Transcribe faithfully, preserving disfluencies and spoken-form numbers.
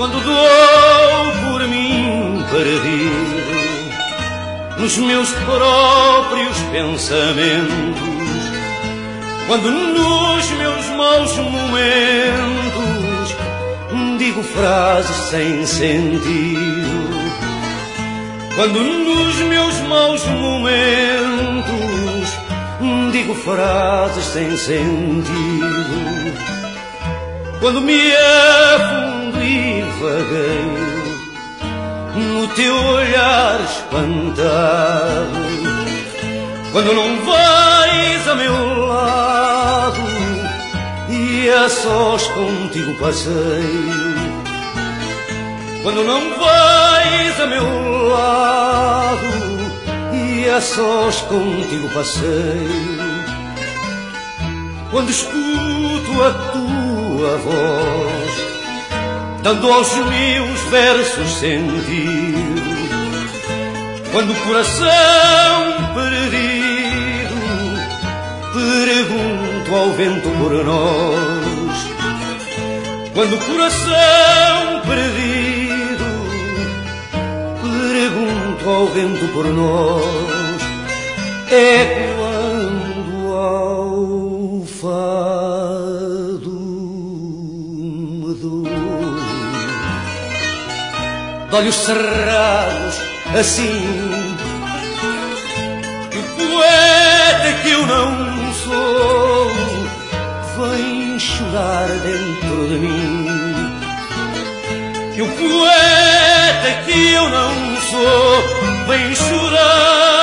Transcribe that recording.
quando dou por mim perdido nos meus próprios pensamentos, quando nos meus maus momentos digo frases sem sentido, quando nos meus maus momentos digo frases sem sentido, quando me afundo e vagueio no teu olhar espantado, quando não vais a meu lado e a sós contigo passeio, quando não vais a meu lado e a sós contigo passeio, quando escuto a tua voz dando aos meus versos sentido, quando o coração perdido pergunto ao vento por nós, quando o coração perdido pergunto ao vento por nós, é quando ao fado me dou de olhos cerrados assim, que o poeta que eu não sou vem chorar dentro de mim, que o poeta que eu não sou vem chorar